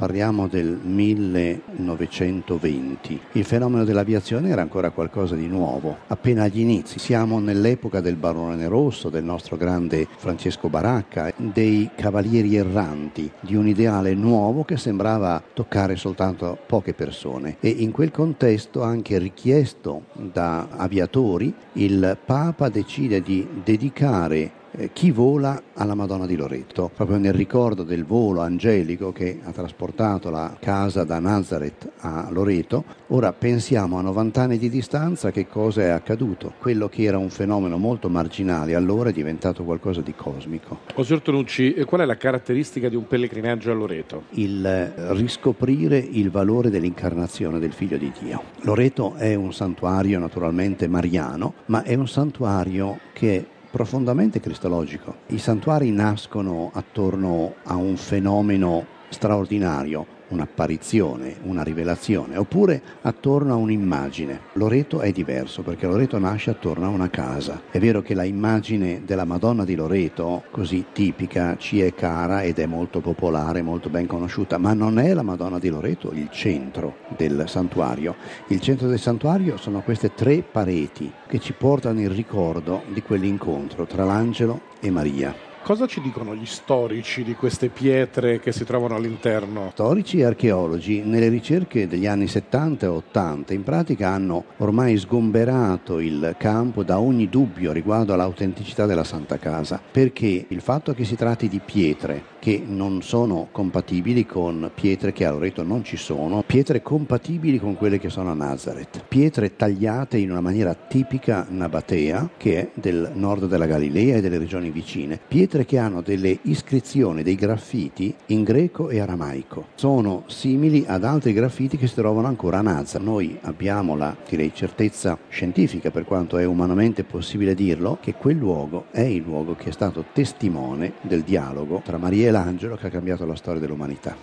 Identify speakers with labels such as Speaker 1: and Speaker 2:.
Speaker 1: Parliamo del 1920. Il fenomeno dell'aviazione era ancora qualcosa di nuovo, appena agli inizi. Siamo nell'epoca del Barone Rosso, del nostro grande Francesco Baracca, dei cavalieri erranti, di un ideale nuovo che sembrava toccare soltanto poche persone. E in quel contesto, anche richiesto da aviatori, il Papa decide di dedicare chi vola alla Madonna di Loreto, proprio nel ricordo del volo angelico che ha trasportato la casa da Nazareth a Loreto. Ora pensiamo a 90 anni di distanza che cosa è accaduto. Quello che era un fenomeno molto marginale allora è diventato qualcosa di cosmico.
Speaker 2: Osir Tonucci, qual è la caratteristica di un pellegrinaggio a Loreto?
Speaker 1: Il riscoprire il valore dell'incarnazione del Figlio di Dio. Loreto è un santuario naturalmente mariano, ma è un santuario che è profondamente cristologico. I santuari nascono attorno a un fenomeno straordinario, un'apparizione, una rivelazione, oppure attorno a un'immagine. Loreto è diverso perché Loreto nasce attorno a una casa. È vero che la immagine della Madonna di Loreto, così tipica, ci è cara ed è molto popolare, molto ben conosciuta, ma non è la Madonna di Loreto il centro del santuario. Il centro del santuario sono queste 3 pareti che ci portano il ricordo di quell'incontro tra l'angelo e Maria.
Speaker 2: Cosa ci dicono gli storici di queste pietre che si trovano all'interno?
Speaker 1: Storici e archeologi nelle ricerche degli anni 70 e 80 in pratica hanno ormai sgomberato il campo da ogni dubbio riguardo all'autenticità della Santa Casa, perché il fatto che si tratti di pietre che non sono compatibili con pietre che a Loreto non ci sono, pietre compatibili con quelle che sono a Nazareth, pietre tagliate in una maniera tipica nabatea che è del nord della Galilea e delle regioni vicine, pietre che hanno delle iscrizioni, dei graffiti in greco e aramaico. Sono simili ad altri graffiti che si trovano ancora a Nazareth. Noi abbiamo la, certezza scientifica, per quanto è umanamente possibile dirlo, che quel luogo è il luogo che è stato testimone del dialogo tra Maria e l'angelo che ha cambiato la storia dell'umanità.